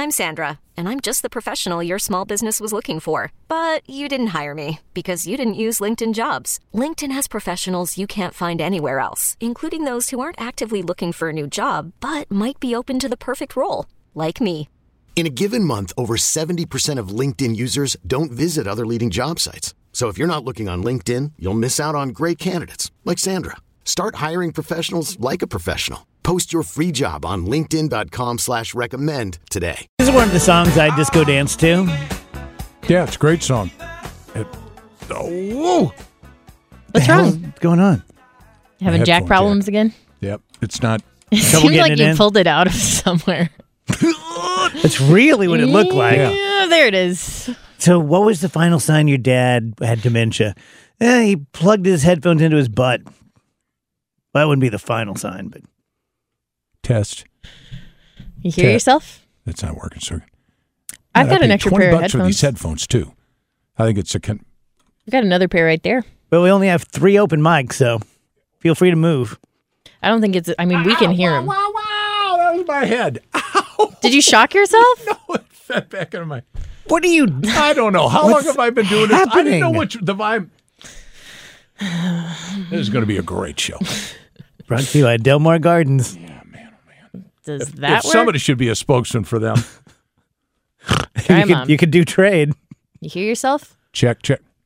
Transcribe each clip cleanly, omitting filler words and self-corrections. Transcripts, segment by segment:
I'm Sandra, and I'm just the professional your small business was looking for. But you didn't hire me because you didn't use LinkedIn Jobs. LinkedIn has professionals you can't find anywhere else, including those who aren't actively looking for a new job, but might be open to the perfect role, like me. In a given month, over 70% of LinkedIn users don't visit other leading job sites. So if you're not looking on LinkedIn, you'll miss out on great candidates like Sandra. Start hiring professionals like a professional. Post your free job on linkedin.com/recommend today. This is one of the songs I disco dance to. Yeah, it's a great song. Whoa! What's wrong? What's going on? Having jack problems again? Yep, it's not. It seems like you pulled it out of somewhere. That's really what it looked like. Yeah, there it is. So what was the final sign your dad had dementia? He plugged his headphones into his butt. Well, that wouldn't be the final sign, but... Test. You hear yourself? It's not working, sir. I've got an extra pair of headphones. $20 for these headphones, too. I think it's a... I've got another pair right there. But we only have 3 open mics, so feel free to move. I don't think it's... I mean, we can hear him. Wow, that was my head. Ow. Did you shock yourself? No, it fed back into my... What are you... I don't know. How long have I been doing this? I didn't know which... the vibe... This is going to be a great show. Brought to you by Delmar Gardens. Yeah, man, oh man. Does that work? Somebody should be a spokesman for them. You could do trade. You hear yourself? Check.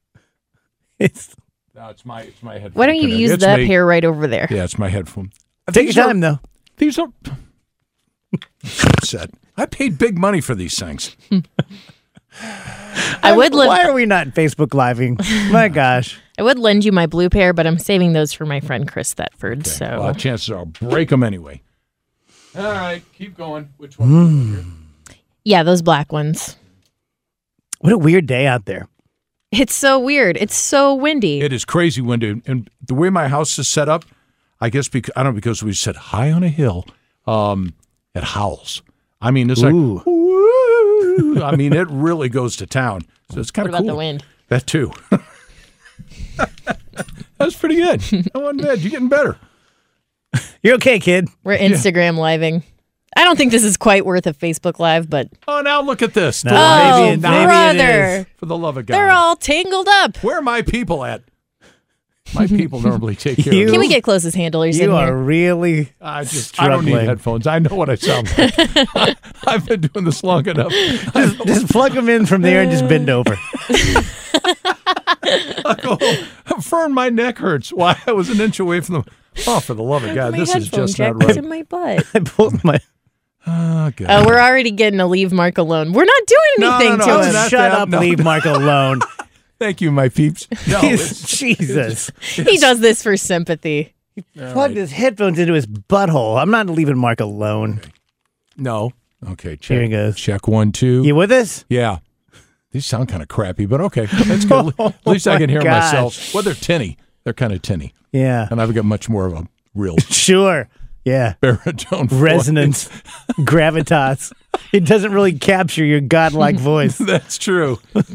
No, it's my headphone. Why don't you use that pair right over there? Yeah, it's my headphone. Take your time, though. These are... upset. I paid big money for these things. Why are we not Facebook Living? My gosh. I would lend you my blue pair, but I'm saving those for my friend Chris Thetford. Okay. So well, chances are I'll break them anyway. All right, keep going. Which one? Yeah, those black ones. What a weird day out there. It's so weird. It's so windy. It is crazy windy. And the way my house is set up, I guess because we sit high on a hill, it howls. I mean, it's like, woo. I mean, it really goes to town. So it's kind of cool. What about the wind? That too. That's pretty good. I wasn't bad. You're getting better. You're okay, kid. We're Instagram living. I don't think this is quite worth a Facebook Live, but... Oh, now look at this. No, maybe brother. it is. For the love of God. They're all tangled up. Where are my people at? My people normally take care of Can we get closest handlers in You here? are really I don't need headphones. I know what I sound like. I've been doing this long enough. Just plug them in from there and just bend over. I go home. Fern, my neck hurts. Why? I was an inch away from them. Oh, for the love of God, this is just not right. in my butt. I pulled my... Oh, God. We're already getting a leave Mark alone. We're not doing anything to him. not Shut that. up, leave Mark alone. Thank you, my peeps. No, Jesus. He does this for sympathy. Plugged his headphones into his butthole. I'm not leaving Mark alone. Okay. No. Okay, check. Here he goes. Check 1, 2. You with us? Yeah. These sound kind of crappy, but okay. That's good. At least I can hear myself. Well, they're tinny. They're kind of tinny. Yeah. And I've got much more of a real Sure. Yeah. baritone Resonance. Gravitas. It doesn't really capture your godlike voice. That's true.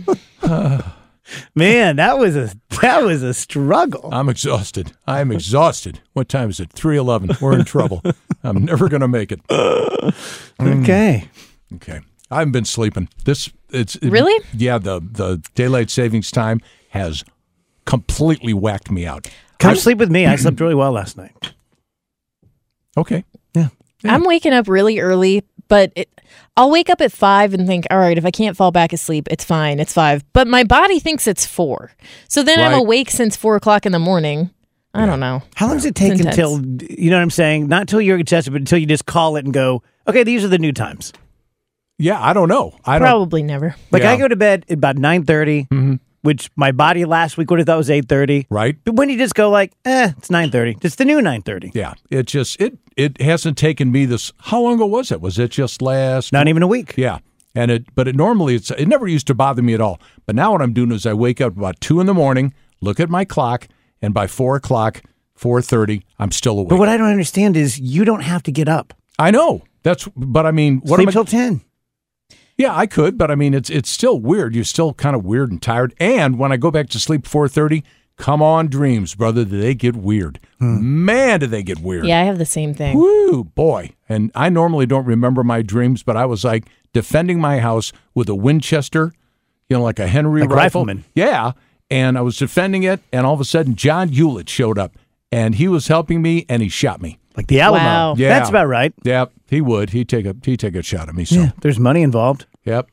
Man, that was a struggle. I'm exhausted. I'm exhausted. What time is it? 3:11. We're in trouble. I'm never going to make it. Okay. Okay. I haven't been sleeping. Really? Yeah, the daylight savings time has completely whacked me out. Come sleep with me. I slept really well last night. Okay. Yeah. I'm waking up really early, but I'll wake up at 5 and think, all right, if I can't fall back asleep, it's fine. It's 5. But my body thinks it's 4. So then I'm awake since 4 o'clock in the morning. I don't know. How long does it take until, you know what I'm saying? Not until you're exhausted, but until you just call it and go, okay, these are the new times. Yeah, I don't know. Probably never. Like I go to bed at about 9:30, which my body last week would have thought was 8:30. Right. But when you just go like, it's 9:30. It's the new 9:30. Yeah. It just, it hasn't taken me this, how long ago was it? Was it just last? Not even a week. Yeah. And it never used to bother me at all. But now what I'm doing is I wake up about 2 in the morning, look at my clock, and by 4 o'clock, 4:30, I'm still awake. But what I don't understand is you don't have to get up. I know. But I mean, sleep till 10. Yeah, I could, but I mean, it's still weird. You're still kind of weird and tired. And when I go back to sleep 4:30, Come on, dreams, brother. Do they get weird? Man, do they get weird. Yeah, I have the same thing. Woo, boy. And I normally don't remember my dreams, but I was like defending my house with a Winchester, like a Henry like rifle. Rifleman. Yeah. And I was defending it, and all of a sudden, John Hewlett showed up, and he was helping me, and he shot me. Like the Alamo. Wow. Yeah. That's about right. Yep, he would. He'd take a shot at me. So. Yeah, there's money involved. Yep.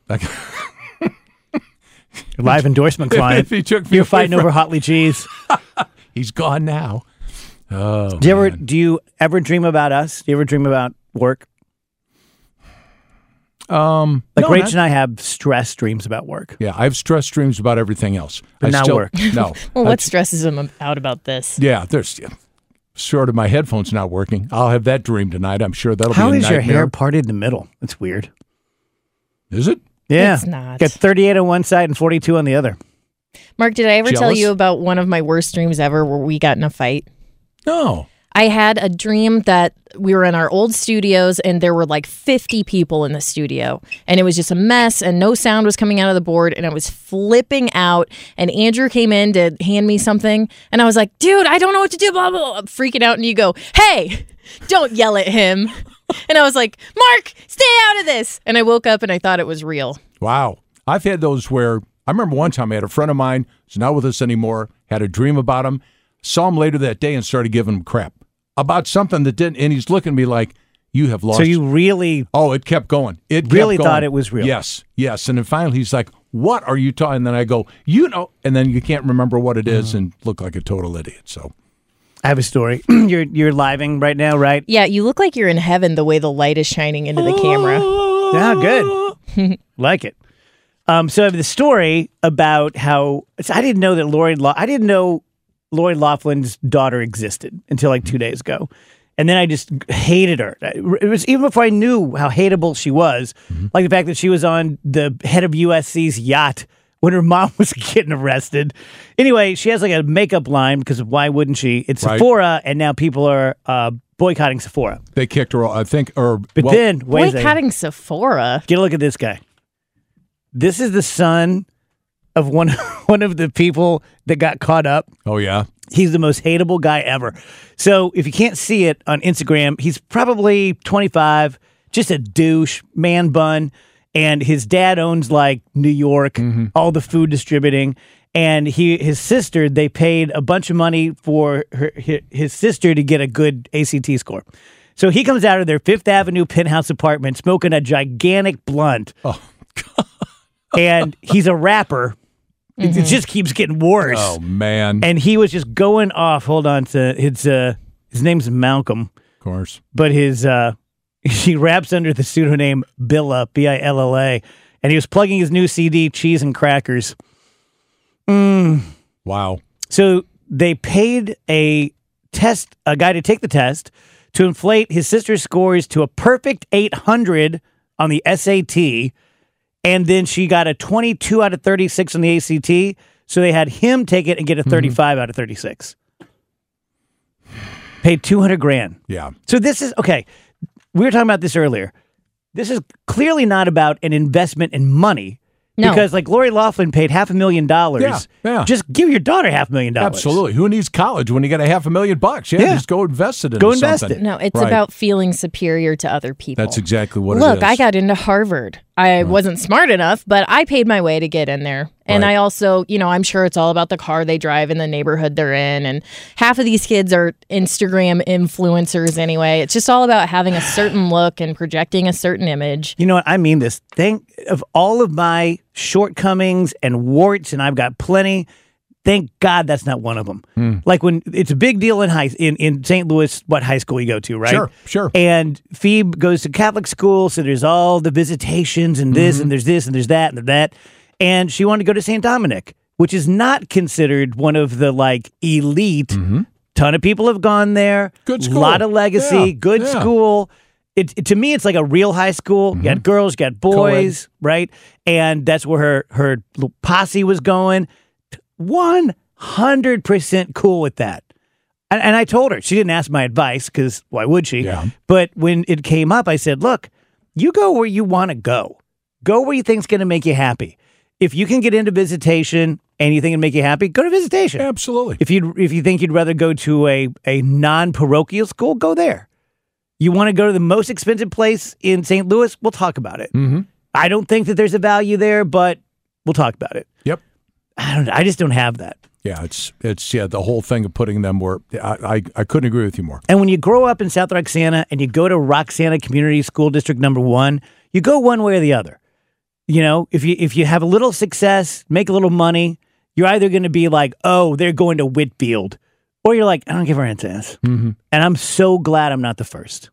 Live endorsement client. If he took me You're away fighting from- over Hotley cheese. He's gone now. Oh, Do you ever dream about us? Do you ever dream about work? Like no, Rach and I have stress dreams about work. Yeah, I have stress dreams about everything else. But not work. No. Well, what stresses him out about this? Yeah, there's sort of my headphones not working. I'll have that dream tonight. I'm sure that'll How be a is your nightmare. hair parted in the middle? That's weird. Is it? Yeah. It's not. Got 38 on one side and 42 on the other. Mark, did I ever tell Jealous? you about one of my worst dreams ever where we got in a fight? No. I had a dream that we were in our old studios and there were like 50 people in the studio and it was just a mess and no sound was coming out of the board and I was flipping out and Andrew came in to hand me something and I was like, dude, I don't know what to do, blah, blah, blah. I'm freaking out and you go, hey, don't yell at him. And I was like, Mark, stay out of this. And I woke up and I thought it was real. Wow. I've had those where I remember one time I had a friend of mine who's not with us anymore, had a dream about him, saw him later that day and started giving him crap about something that didn't, and he's looking at me like, you have lost. So you really Oh, it kept going. It really kept going. thought it was real? Yes, yes. And then finally he's like, what are you talking? And then I go, and then you can't remember what it is and look like a total idiot. So I have a story. You're living right now, right? Yeah, you look like you're in heaven the way the light is shining into the camera. Yeah, good. Like it. So I have the story about how I didn't know that Lori Loughlin's daughter existed until like 2 days ago. And then I just hated her. It was even before I knew how hateable she was, like the fact that she was on the head of USC's yacht when her mom was getting arrested. Anyway, she has like a makeup line because why wouldn't she? It's Right. Sephora, and now people are boycotting Sephora. they kicked her, I think, But then, wait a second. Boycotting Sephora. Get a look at this guy. This is the son of one of the people that got caught up. oh yeah. He's the most hateable guy ever. So if you can't see it on Instagram, he's probably 25, just a douche, man bun. And his dad owns like New York, all the food distributing. And his sister, they paid a bunch of money for his sister to get a good ACT score. So he comes out of their Fifth Avenue penthouse apartment smoking a gigantic blunt. Oh, And he's a rapper. It just keeps getting worse. Oh man. And he was just going off. Hold on to his name's Malcolm, Of course. but he raps under the pseudonym Billa, Billa, and he was plugging his new CD, Cheese and Crackers. Wow. So they paid a guy to take the test to inflate his sister's scores to a perfect 800 on the SAT. And then she got a 22 out of 36 on the ACT. So they had him take it and get a 35 out of 36. Paid $200,000. Yeah. So this is, okay, we were talking about this earlier. This is clearly not about an investment in money. No. Because like Lori Loughlin paid $500,000. Yeah. Just give your daughter $500,000. Absolutely. Who needs college when you got $500,000? Yeah, Yeah. just go invest it in Go invest something. it. No, it's Right. about feeling superior to other people. That's exactly what it is. Look, I got into Harvard. I wasn't smart enough, but I paid my way to get in there. And Right. I also, I'm sure it's all about the car they drive and the neighborhood they're in. And half of these kids are Instagram influencers anyway. It's just all about having a certain look and projecting a certain image. You know what? I mean this. Think of all of my shortcomings and warts, and I've got plenty. Thank God that's not one of them. Like when it's a big deal in St. Louis, what high school you go to, right? Sure. And Phoebe goes to Catholic school, so there's all the visitations and this and there's this and there's that and that. And she wanted to go to St. Dominic, which is not considered one of the like elite. Ton of people have gone there. Good school. Lot of legacy. Yeah, Good yeah. school. To me, it's like a real high school. You got girls, you got boys, right? And that's where her little posse was going. 100% cool with that. And I told her, she didn't ask my advice because why would she? Yeah. But when it came up, I said, look, you go where you want to go. Go where you think's going to make you happy. if you can get into visitation and you think it'd make you happy, go to visitation. Absolutely. If you think you'd rather go to a non-parochial school, go there. You want to go to the most expensive place in St. Louis? We'll talk about it. Mm-hmm. I don't think that there's a value there, but we'll talk about it. Yep. I just don't have that. Yeah, it's the whole thing of putting them where I couldn't agree with you more. And when you grow up in South Roxana and you go to Roxana Community School District number 1, you go one way or the other. You know, if you have a little success, make a little money, you're either going to be like, oh, they're going to Whitfield, or you're like, I don't give a rat's ass. Mm-hmm. And I'm so glad I'm not the first.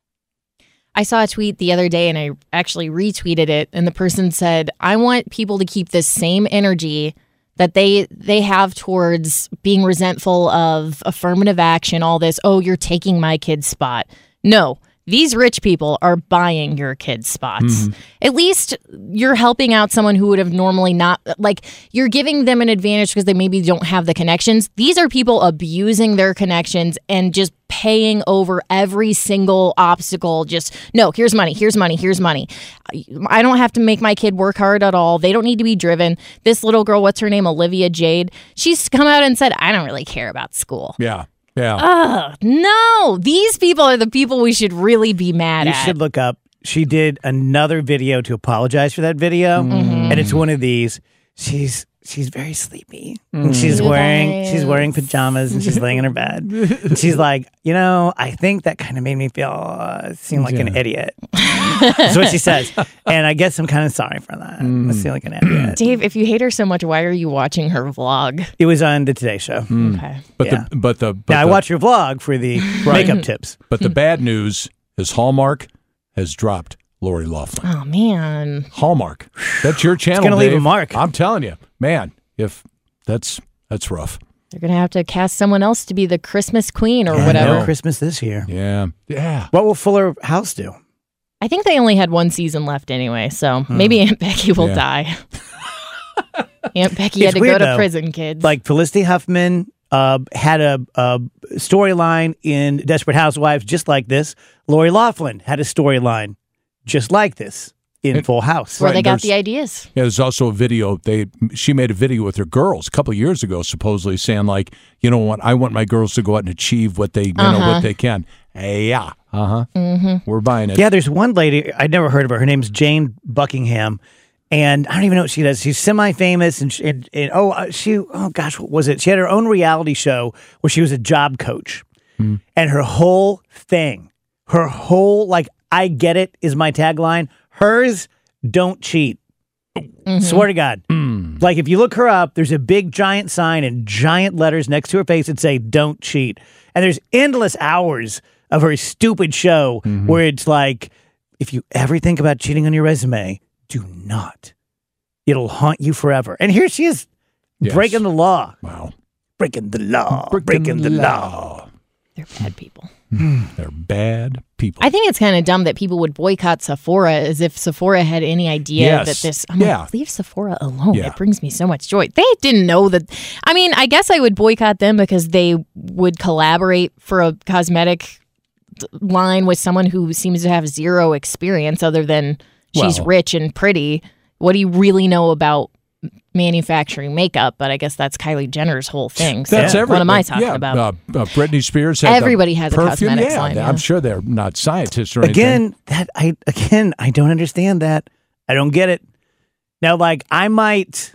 I saw a tweet the other day and I actually retweeted it. And the person said, I want people to keep this same energy that they have towards being resentful of affirmative action, all this, oh, you're taking my kid's spot. No, these rich people are buying your kids' spots. Mm-hmm. At least you're helping out someone who would have normally not, like, you're giving them an advantage because they maybe don't have the connections. These are people abusing their connections and just paying over every single obstacle. Just, no, here's money, here's money, here's money. I don't have to make my kid work hard at all. They don't need to be driven. This little girl, what's her name? Olivia Jade. She's come out and said, I don't really care about school. Yeah. Yeah. No, these people are the people we should really be mad You at. should look up. She did another video to apologize for that video, and it's one of these. She's very sleepy, and she's wearing pajamas, and she's laying in her bed. And she's like, I think that kind of made me seem like an idiot. That's what she says, and I guess I'm kind of sorry for that. I seem like an idiot. Dave, if you hate her so much, why are you watching her vlog? It was on the Today Show. Okay. But I watch your vlog for the makeup tips. But the bad news is Hallmark has dropped Lori Loughlin. Oh, man. Hallmark. That's your channel, It's gonna leave Dave. a mark. I'm telling you, man, if that's rough. They're going to have to cast someone else to be the Christmas queen or No whatever. Christmas this year. Yeah. Yeah. What will Fuller House do? I think they only had one season left anyway, so maybe Aunt Becky will die. Aunt Becky It's had to weird, go to though. prison, kids. Like Felicity Huffman had a storyline in Desperate Housewives just like this. Lori Loughlin had a storyline just like this in Full House. where they got there's- the ideas. Yeah, there's also a video. She made a video with her girls a couple of years ago, supposedly saying like, you know what, I want my girls to go out and achieve what they, what they can. Yeah, we're buying it. Yeah, there's one lady, I'd never heard of her. Her name's Jane Buckingham. And I don't even know what she does. She's semi-famous, what was it? She had her own reality show where she was a job coach. And her whole thing, I get it is my tagline. Hers, don't cheat. Swear to God. Like, if you look her up, there's a big giant sign in giant letters next to her face that say, don't cheat. And there's endless hours of her stupid show where it's like, if you ever think about cheating on your resume, do not. It'll haunt you forever. And here she is, breaking the law. Wow. Breaking the law. Breaking the law. They're bad people. They're bad people. I think it's kind of dumb that people would boycott Sephora as if Sephora had any idea that this. I'm like, leave Sephora alone. Yeah. It brings me so much joy. They didn't know that. I mean, I guess I would boycott them because they would collaborate for a cosmetic line with someone who seems to have zero experience other than she's rich and pretty. What do you really know about manufacturing makeup? But I guess that's Kylie Jenner's whole thing. So That's what am I talking about? Britney Spears had Everybody has a perfume. cosmetics line, yeah. I'm sure they're not scientists or anything. I don't understand that. I don't get it. Now, like, I might.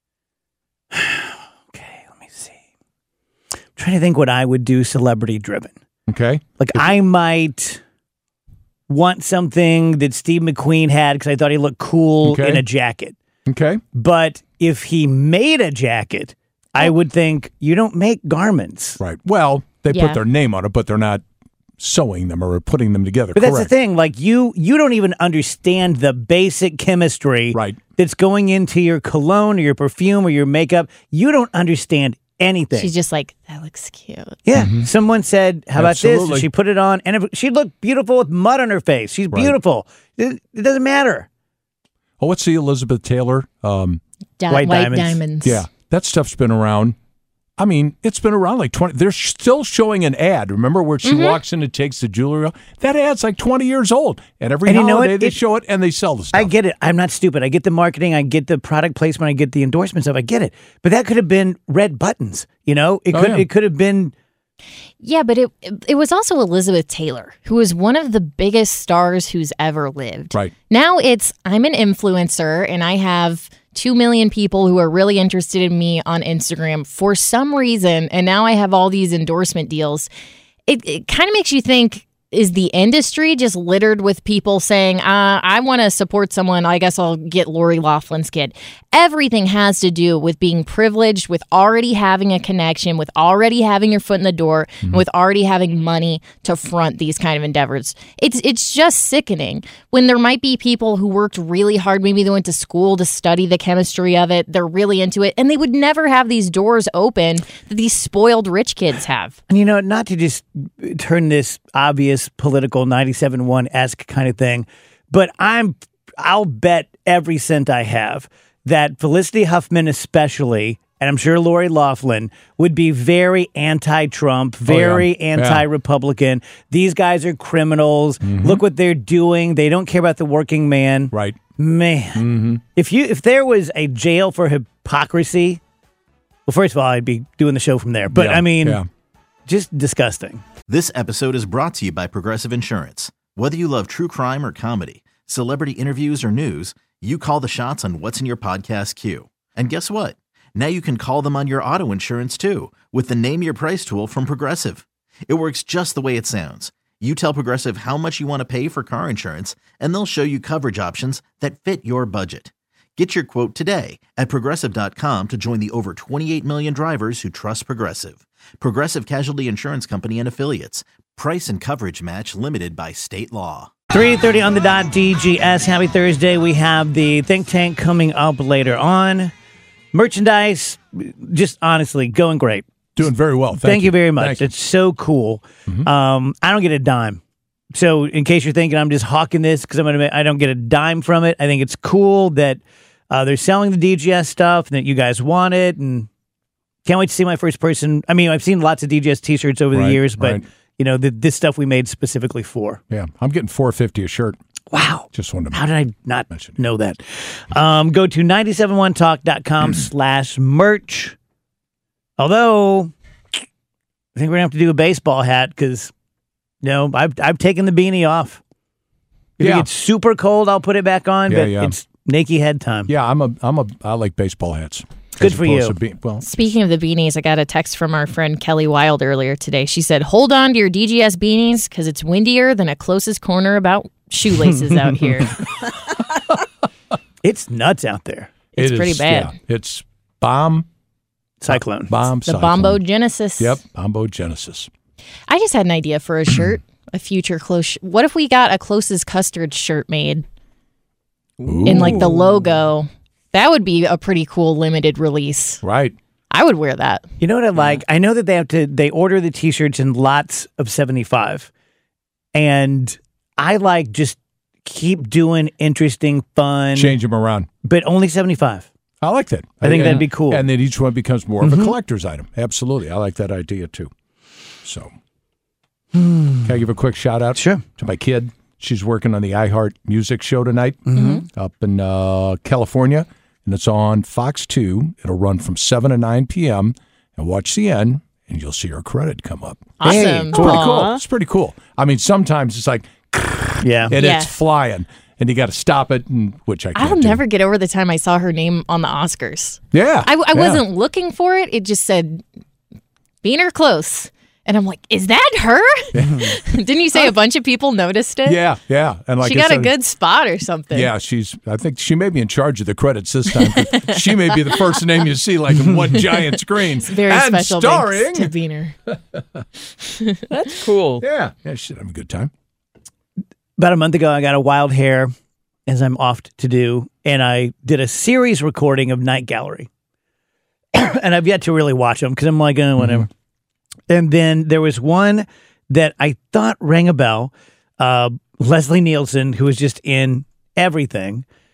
Okay, let me see. I'm trying to think what I would do celebrity driven. Okay. Like, I might want something that Steve McQueen had because I thought he looked cool in a jacket. Okay. But if he made a jacket, I would think, you don't make garments. Right. Well, they Yeah. put their name on it, but they're not sewing them or putting them together. But that's the Correct. thing. Like, you don't even understand the basic chemistry that's going into your cologne or your perfume or your makeup. You don't understand anything. She's just like, that looks cute. Yeah. Someone said, how about this? Absolutely. And she put it on, and she looked beautiful with mud on her face. She's beautiful. It doesn't matter. Oh, what's the Elizabeth Taylor? White White diamonds. diamonds. Yeah, that stuff's been around I mean, it's been around like 20. They're still showing an ad. Remember where she walks in and takes the jewelry off? That ad's like 20 years old. And every holiday they show it and they sell the stuff. I get it. I'm not stupid. I get the marketing. I get the product placement. I get the endorsement stuff. I get it. But that could have been red buttons. It could have been. Yeah, but it was also Elizabeth Taylor, who is one of the biggest stars who's ever lived. Right. Now I'm an influencer and I have 2 million people who are really interested in me on Instagram for some reason. And now I have all these endorsement deals. It kind of makes you think, is the industry just littered with people saying, I want to support someone, I guess I'll get Lori Loughlin's kid. Everything has to do with being privileged, with already having a connection, with already having your foot in the door, and with already having money to front these kind of endeavors. It's just sickening when there might be people who worked really hard. Maybe they went to school to study the chemistry of it. They're really into it. And they would never have these doors open that these spoiled rich kids have. And not to just turn this obvious political 97.1-esque kind of thing, but I'll bet every cent I have that Felicity Huffman especially, and I'm sure Lori Loughlin, would be very anti-Trump, very anti-Republican. These guys are criminals. Look what they're doing. They don't care about the working man. Right. Man, if there was a jail for hypocrisy, well, first of all, I'd be doing the show from there. But just disgusting. This episode is brought to you by Progressive Insurance. Whether you love true crime or comedy, celebrity interviews or news, you call the shots on what's in your podcast queue. And guess what? Now you can call them on your auto insurance too with the Name Your Price tool from Progressive. It works just the way it sounds. You tell Progressive how much you want to pay for car insurance, and they'll show you coverage options that fit your budget. Get your quote today at Progressive.com to join the over 28 million drivers who trust Progressive. Progressive Casualty Insurance Company and Affiliates. Price and coverage match limited by state law. 3:30 on the dot, DGS. Happy Thursday. We have the think tank coming up later on. Merchandise, just honestly, going great. Doing very well. Thank you very much. It's so cool. I don't get a dime. So in case you're thinking I'm just hawking this because I don't get a dime from it, I think it's cool that they're selling the DGS stuff and that you guys want it, and can't wait to see my first person. I mean, I've seen lots of DGS t-shirts over the years, but this stuff we made specifically for. Yeah, I'm getting $4.50 a shirt. Wow. Just wanted to How did I not know that? Go to 971talk.com/merch. Although, I think we're going to have to do a baseball hat because, I've taken the beanie off. If it gets super cold, I'll put it back on, but it's naked head time. Yeah, I like baseball hats. Good for you. Speaking of the beanies, I got a text from our friend Kelly Wild earlier today. She said, hold on to your DGS beanies because it's windier than a closest corner about shoelaces out here. It's nuts out there. It's pretty bad. Yeah, it's bomb cyclone. The Bombo Genesis. Yep, Bombo Genesis. I just had an idea for a shirt, a future close. What if we got a Closest Custard shirt made in like the logo? That would be a pretty cool limited release. Right. I would wear that. You know what I like? I know that they order the t-shirts in lots of 75. And I like just keep doing interesting, fun. Change them around. But only 75. I like that. I think that'd be cool. And then each one becomes more of a collector's item. Absolutely. I like that idea too. So, can I give a quick shout out? Sure. To my kid. She's working on the iHeart Music Show tonight up in California. And it's on Fox 2. It'll run from 7 to 9 p.m. And watch the end, and you'll see her credit come up. Awesome. Hey, it's pretty cool. It's pretty cool. I mean, sometimes it's like, and it's flying, and you got to stop it, which I can't I'll never get over the time I saw her name on the Oscars. Yeah. I wasn't looking for it. It just said, Beaner Close. And I'm like, is that her? Didn't you say a bunch of people noticed it? Yeah. And like she got a good spot or something. Yeah, I think she may be in charge of the credits this time. She may be the first name you see like in one giant screen. It's very and special starring to Beaner. That's cool. Yeah, she's having a good time. About a month ago, I got a wild hair, as I'm oft to do, and I did a series recording of Night Gallery. And I've yet to really watch them because I'm like, whatever. And then there was one that I thought rang a bell. Leslie Nielsen, who was just in everything.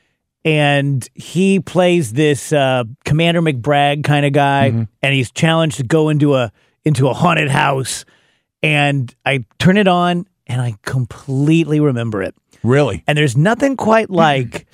and he plays this Commander McBragg kind of guy, and he's challenged to go into a haunted house. And I turn it on, and I completely remember it. Really? And there's nothing quite like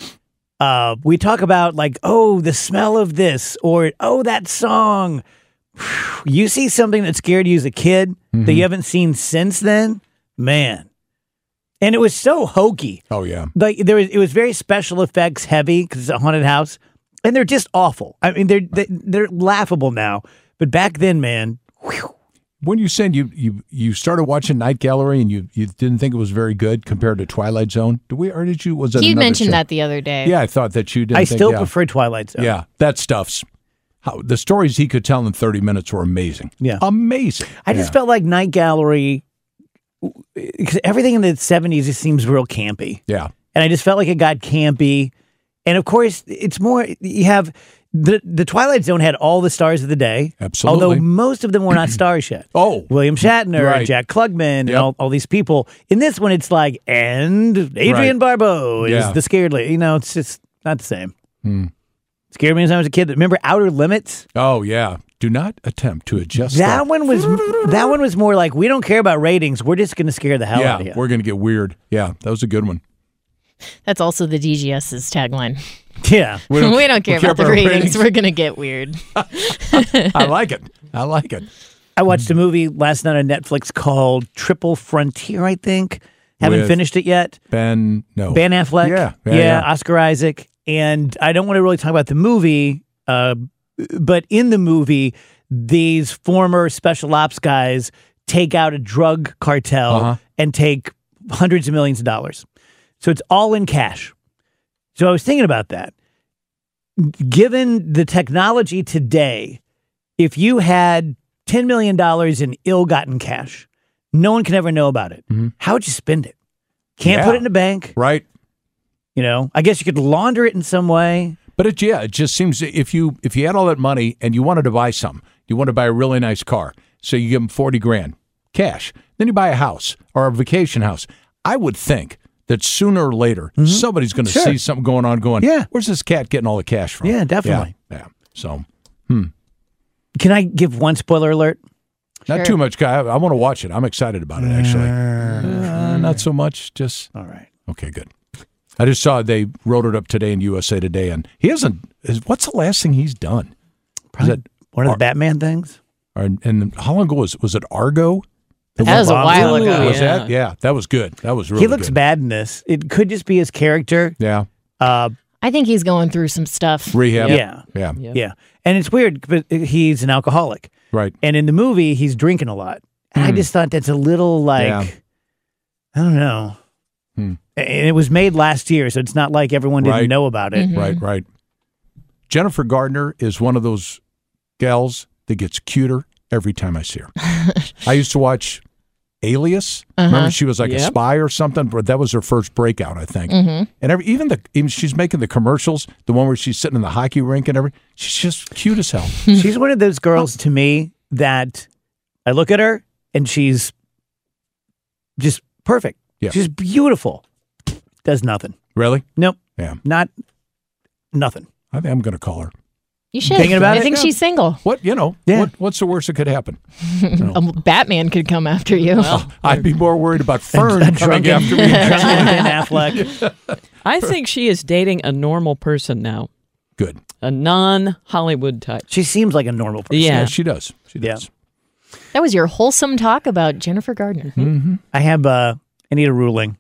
we talk about, like, oh, the smell of this, or oh, that song. You see something that scared you as a kid that you haven't seen since then, man. And it was so hokey. Oh yeah, Like it was very special effects heavy because it's a haunted house, and they're just awful. I mean, they're laughable now, but back then, man. Whew. When you said you started watching Night Gallery and you didn't think it was very good compared to Twilight Zone, did you? Was it? You another mentioned show? that the other day. Yeah, I thought that you didn't. I think, still yeah. prefer Twilight Zone. Yeah, that stuff's the stories he could tell in 30 minutes were amazing. Yeah. Amazing. I just felt like Night Gallery, because everything in the 70s just seems real campy. Yeah. And I just felt like it got campy. And of course, it's more, you have, the Twilight Zone had all the stars of the day. Absolutely. Although most of them were not stars yet. Oh. William Shatner, Right. and Jack Klugman, Yep. and all these people. In this one, it's like, and Adrienne Barbeau is Yeah. the scared lady. It's just not the same. Scared me as I was a kid. Remember Outer Limits? Oh yeah. Do not attempt to adjust That one was more like, we don't care about ratings. We're just going to scare the hell out of you. We're going to get weird. Yeah, that was a good one. That's also the DGS's tagline. Yeah. We don't care about the our ratings. We're going to get weird. I like it. I like it. I watched a movie last night on Netflix called Triple Frontier, I think. Haven't With finished it yet. Ben Affleck. Yeah. Oscar Isaac. And I don't want to really talk about the movie, but in the movie, these former special ops guys take out a drug cartel and take hundreds of millions of dollars. So it's all in cash. So I was thinking about that. Given the technology today, if you had $10 million in ill-gotten cash, no one can ever know about it. How would you spend it? Can't put it in a bank. Right. I guess you could launder it in some way. But it just seems if you had all that money and you wanted to buy something, you want to buy a really nice car, so you give them $40,000 cash, then you buy a house or a vacation house. I would think that sooner or later somebody's going to see something going on. Where's this cat getting all the cash from? Yeah, definitely. Yeah. So, Can I give one spoiler alert? not too much, guy. I want to watch it. I'm excited about it. Actually, not so much. Just All right. okay. Good. I just saw they wrote it up today in USA Today, and he hasn't. What's the last thing he's done? Probably one of the Batman things. And how long ago was it? Argo? That was a while ago. Was that? Yeah, that was good. That was really. He looks good. bad in this. It could just be his character. Yeah. I think he's going through some stuff. Rehab. Yeah. Yeah. And it's weird, but he's an alcoholic. Right. And in the movie, he's drinking a lot. And I just thought that's a little like, I don't know. And it was made last year, so it's not like everyone didn't know about it. Right. Jennifer Gardner is one of those gals that gets cuter every time I see her. I used to watch Alias. Remember, she was like a spy or something, but that was her first breakout, I think. And even she's making the commercials, the one where she's sitting in the hockey rink and everything. She's just cute as hell. She's one of those girls to me that I look at her and she's just perfect. Yeah. She's beautiful. Does nothing. Really? Nope. Yeah. Not nothing. I think I'm going to call her. You should. Thinking about I it? think Yeah. she's single. What, Yeah. what's the worst that could happen? Batman could come after you. I'd be more worried about Fern coming drunken- after me. Drunken Ben Affleck. I think she is dating a normal person now, Good. a non-Hollywood type. She seems like a normal person. Yeah. Yeah, she does. She Yeah. does. That was your wholesome talk about Jennifer Gardner. I have I need a ruling.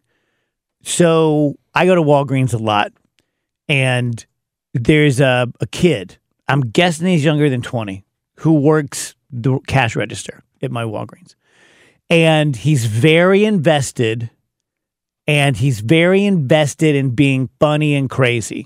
So I go to Walgreens a lot, and there's a kid, I'm guessing he's younger than 20, who works the cash register at my Walgreens. And he's very invested, in being funny and crazy.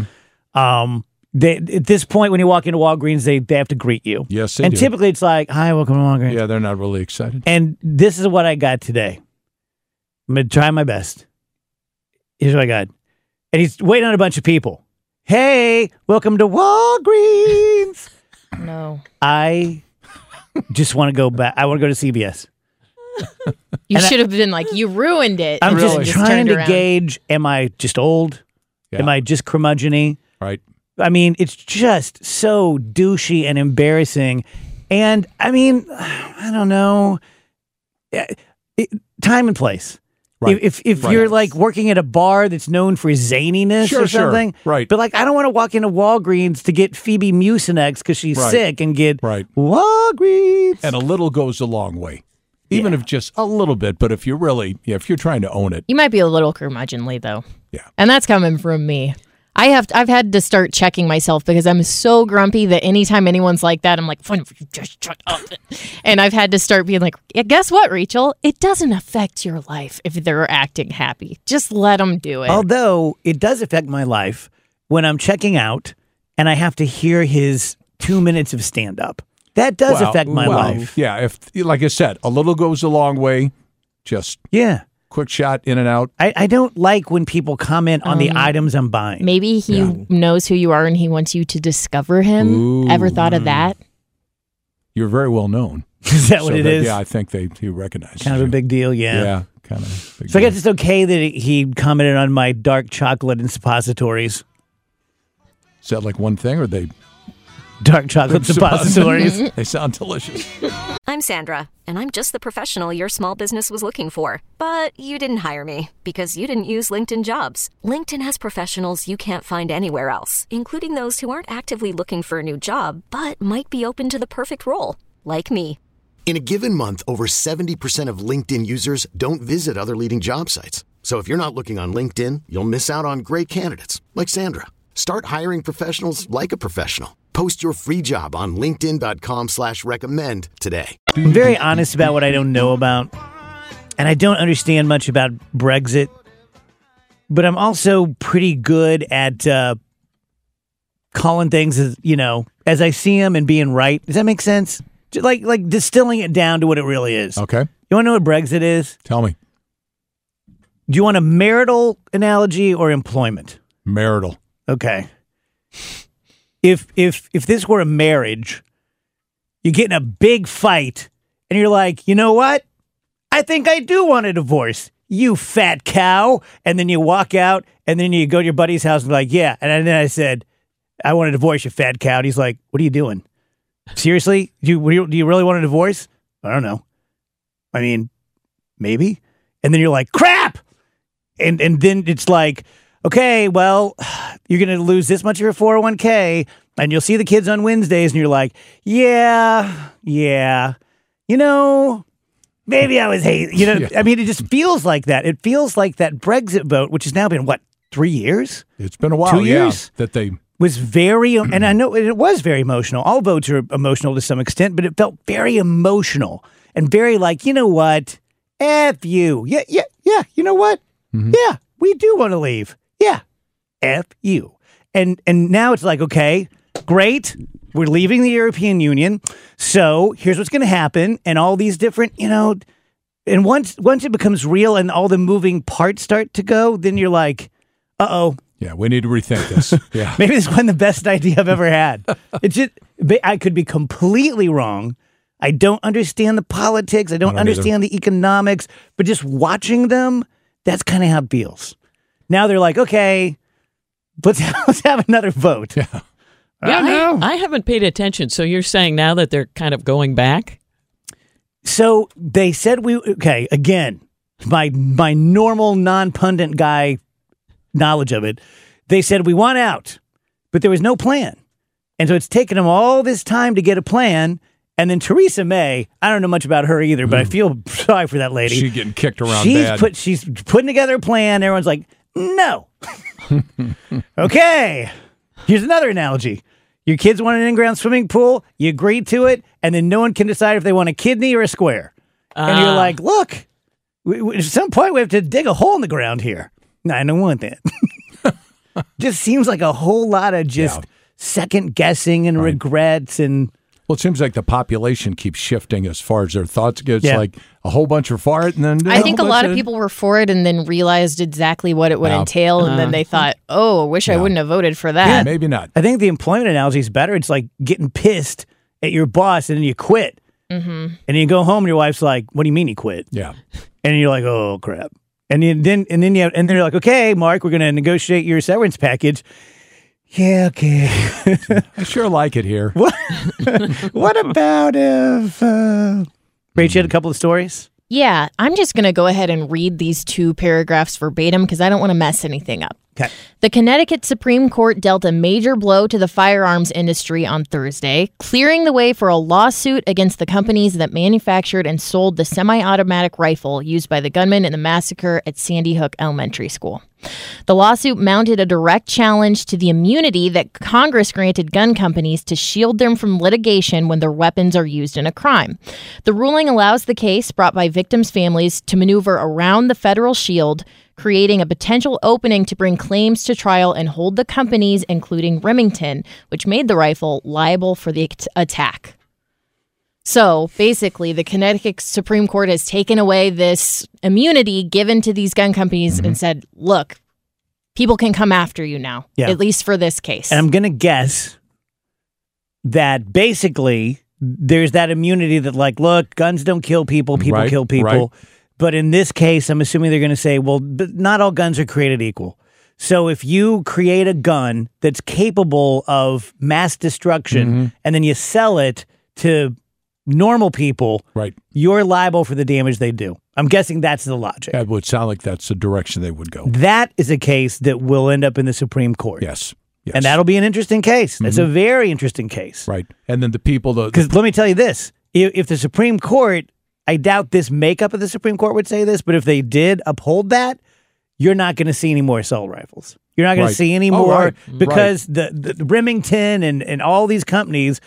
At this point, when you walk into Walgreens, they have to greet you. Yes, they and do. typically it's like, hi, welcome to Walgreens. Yeah, they're not really excited. And this is what I got today. I'm going to try my best. Here's what I got. And he's waiting on a bunch of people. Hey, welcome to Walgreens. No. I just want to go back. I want to go to CVS. You should have been like, you ruined it. I'm and just then trying turned to around. gauge, am I just old? Yeah. Am I just curmudgeon-y? Right. I mean, it's just so douchey and embarrassing. And I mean, I don't know. Time and place. Right. If Right. you're like working at a bar that's known for zaniness Sure, or something, right. But like, I don't want to walk into Walgreens to get Phoebe Mucinex because she's Right. sick and get Right. Walgreens. And a little goes a long way. Even if just a little bit, but if you're really, if you're trying to own it. You might be a little curmudgeonly, though. Yeah. And that's coming from me. I've had to start checking myself because I'm so grumpy that anytime anyone's like that, I'm like, fine, just shut up. And I've had to start being like, yeah, guess what, Rachel? It doesn't affect your life if they're acting happy. Just let them do it. Although it does affect my life when I'm checking out and I have to hear his 2 minutes of stand-up. That does affect my life. Yeah. If, like I said, a little goes a long way. Just Yeah. quick shot in and out. I don't like when people comment on the items I'm buying. Maybe he knows who you are and he wants you to discover him. Ooh. Ever thought of that? You're very well known. Is that what it is? Yeah, I think he recognizes Kind of you. a big deal, yeah. Yeah, kind of. So I guess it's okay that he commented on my dark chocolate and suppositories. Is that like one thing, or they Dark chocolate suppositories. they sound delicious? I'm Sandra, and I'm just the professional your small business was looking for. But you didn't hire me because you didn't use LinkedIn Jobs. LinkedIn has professionals you can't find anywhere else, including those who aren't actively looking for a new job, but might be open to the perfect role, like me. In a given month, over 70% of LinkedIn users don't visit other leading job sites. So if you're not looking on LinkedIn, you'll miss out on great candidates like Sandra. Start hiring professionals like a professional. Post your free job on linkedin.com/recommend today. I'm very honest about what I don't know about. And I don't understand much about Brexit. But I'm also pretty good at calling things as, as I see them and being right. Does that make sense? Just like distilling it down to what it really is. Okay. You want to know what Brexit is? Tell me. Do you want a marital analogy or employment? Marital. Okay. If this were a marriage, you get in a big fight and you're like, you know what? I think I do want a divorce, you fat cow. And then you walk out and then you go to your buddy's house and be like, yeah. And then I said, I want a divorce, you fat cow. And he's like, what are you doing? Seriously? Do you really want a divorce? I don't know. I mean, maybe. And then you're like, crap. And then it's like, okay, well, you're going to lose this much of your 401k, and you'll see the kids on Wednesdays, and you're like, yeah, maybe I was hating, Yeah. I mean, it just feels like that. It feels like that Brexit vote, which has now been, 3 years? It's been a while. 2 years? Yeah, that they Was very, and I know it was very emotional. All votes are emotional to some extent, but it felt very emotional and very like, you know what? F you. Yeah, you know what? Mm-hmm. Yeah, we do want to leave. Yeah, F you. And now it's like, okay, great. We're leaving the European Union. So here's what's going to happen. And all these different, and once it becomes real and all the moving parts start to go, then you're like, uh-oh. Yeah, we need to rethink this. Yeah. Maybe this wasn't the best idea I've ever had. It's just, I could be completely wrong. I don't understand the politics. I don't understand the economics. But just watching them, that's kind of how it feels. Now they're like, okay, let's have another vote. Yeah. I haven't paid attention. So you're saying now that they're kind of going back? So they said again, my normal non-pundit guy knowledge of it, they said we want out, but there was no plan. And so it's taken them all this time to get a plan. And then Theresa May, I don't know much about her either, but I feel sorry for that lady. She's getting kicked around bad. She's putting together a plan. Everyone's like, no. Okay. Here's another analogy. Your kids want an in-ground swimming pool. You agree to it. And then no one can decide if they want a kidney or a square. And you're like, look, at some point we have to dig a hole in the ground here. No, I don't want that. Just seems like a whole lot of second guessing and regrets and... Well, it seems like the population keeps shifting as far as their thoughts go. It's like a whole bunch are for it, and then I think a lot of people were for it and then realized exactly what it would entail, and then they thought, "Oh, I wish I wouldn't have voted for that." Yeah, maybe not. I think the employment analogy is better. It's like getting pissed at your boss and then you quit, and you go home and your wife's like, "What do you mean you quit?" Yeah, and you're like, "Oh crap." And then they're like, okay, Mark, we're going to negotiate your severance package. Yeah, okay. I sure like it here. What about if... Rach, you had a couple of stories? Yeah, I'm just going to go ahead and read these 2 paragraphs verbatim because I don't want to mess anything up. Okay. The Connecticut Supreme Court dealt a major blow to the firearms industry on Thursday, clearing the way for a lawsuit against the companies that manufactured and sold the semi-automatic rifle used by the gunman in the massacre at Sandy Hook Elementary School. The lawsuit mounted a direct challenge to the immunity that Congress granted gun companies to shield them from litigation when their weapons are used in a crime. The ruling allows the case brought by victims' families to maneuver around the federal shield, creating a potential opening to bring claims to trial and hold the companies, including Remington, which made the rifle, liable for the attack. So basically, the Connecticut Supreme Court has taken away this immunity given to these gun companies and said, look, people can come after you now, at least for this case. And I'm going to guess that basically there's that immunity that, like, look, guns don't kill people, people kill people. Right. But in this case, I'm assuming they're going to say, well, but not all guns are created equal. So if you create a gun that's capable of mass destruction and then you sell it to normal people, you're liable for the damage they do. I'm guessing that's the logic. It would sound like that's the direction they would go. That is a case that will end up in the Supreme Court. Yes. And that'll be an interesting case. That's a very interesting case. Right. And then the people... Because let me tell you this. If the Supreme Court... I doubt this makeup of the Supreme Court would say this, but if they did uphold that, you're not going to see any more assault rifles. You're not going to see any more because the Remington and all these companies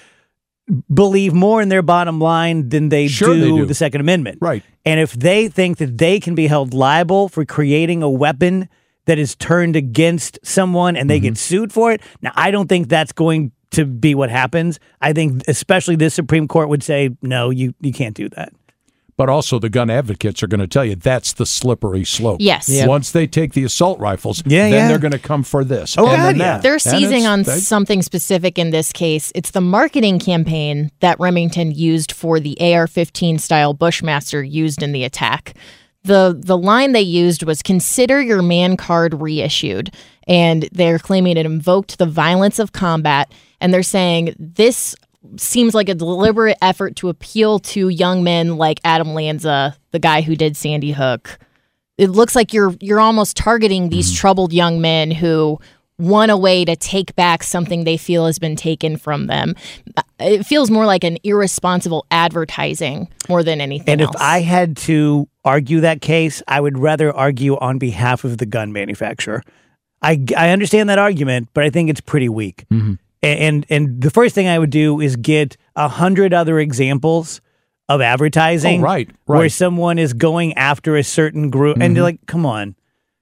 believe more in their bottom line than they do the Second Amendment. Right. And if they think that they can be held liable for creating a weapon that is turned against someone and they get sued for it, now I don't think that's going to be what happens. I think especially this Supreme Court would say, no, you can't do that. But also the gun advocates are going to tell you that's the slippery slope. Yes. Yeah. Once they take the assault rifles, then they're going to come for this. Oh, God, yeah. They're seizing on something specific in this case. It's the marketing campaign that Remington used for the AR-15 style Bushmaster used in the attack. The line they used was, consider your man card reissued. And they're claiming it invoked the violence of combat. And they're saying this seems like a deliberate effort to appeal to young men like Adam Lanza, the guy who did Sandy Hook. It looks like you're almost targeting these troubled young men who want a way to take back something they feel has been taken from them. It feels more like an irresponsible advertising more than anything else. And if I had to argue that case, I would rather argue on behalf of the gun manufacturer. I understand that argument, but I think it's pretty weak. And the first thing I would do is get 100 other examples of advertising where someone is going after a certain group. And they're like, come on.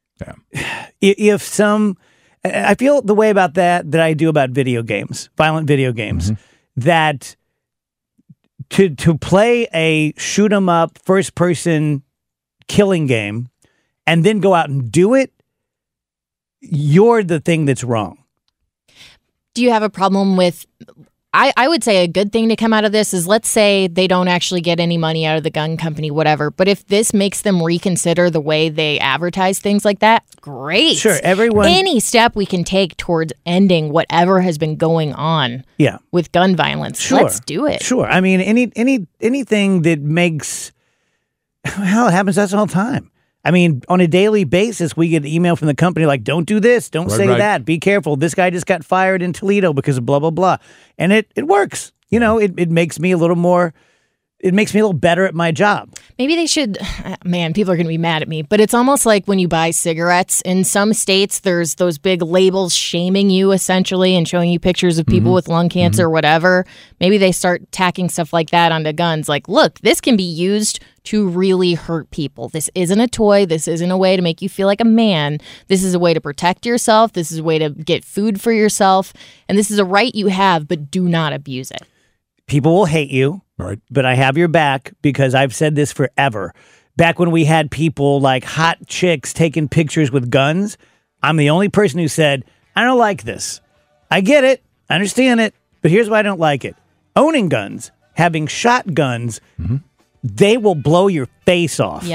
Yeah. I feel the way about that I do about video games, violent video games, that to play a shoot 'em up first person killing game and then go out and do it, you're the thing that's wrong. Do you have a problem with, I would say a good thing to come out of this is, let's say they don't actually get any money out of the gun company, whatever. But if this makes them reconsider the way they advertise things like that, great. Sure, everyone. Any step we can take towards ending whatever has been going on with gun violence, let's do it. Sure. I mean, anything that makes, hell, it happens to us all the time. I mean, on a daily basis, we get an email from the company like, don't do this, don't say that, be careful. This guy just got fired in Toledo because of blah, blah, blah. And it works. You know, it makes me a little more, it makes me a little better at my job. Maybe they should, man, people are going to be mad at me, but it's almost like when you buy cigarettes. In some states, there's those big labels shaming you, essentially, and showing you pictures of people with lung cancer or whatever. Maybe they start tacking stuff like that onto guns. Like, look, this can be used to really hurt people. This isn't a toy. This isn't a way to make you feel like a man. This is a way to protect yourself. This is a way to get food for yourself. And this is a right you have, but do not abuse it. People will hate you, but I have your back because I've said this forever. Back when we had people like hot chicks taking pictures with guns, I'm the only person who said, I don't like this. I get it. I understand it. But here's why I don't like it. Owning guns, having shotguns, they will blow your face off. Yeah.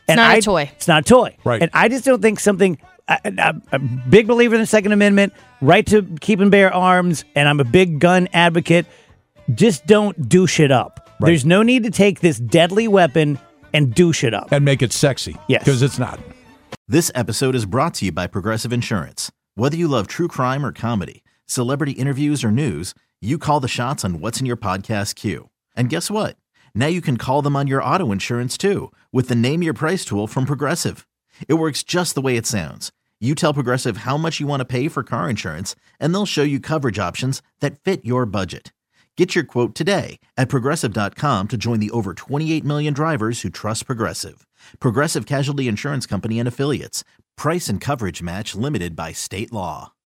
And not a toy. It's not a toy. Right. And I just don't think something. I'm a big believer in the Second Amendment, right to keep and bear arms, and I'm a big gun advocate. Just don't douche it up. Right. There's no need to take this deadly weapon and douche it up. And make it sexy. Yes. Because it's not. This episode is brought to you by Progressive Insurance. Whether you love true crime or comedy, celebrity interviews or news, you call the shots on what's in your podcast queue. And guess what? Now you can call them on your auto insurance too with the Name Your Price tool from Progressive. It works just the way it sounds. You tell Progressive how much you want to pay for car insurance, and they'll show you coverage options that fit your budget. Get your quote today at Progressive.com to join the over 28 million drivers who trust Progressive. Progressive Casualty Insurance Company and Affiliates. Price and coverage match limited by state law.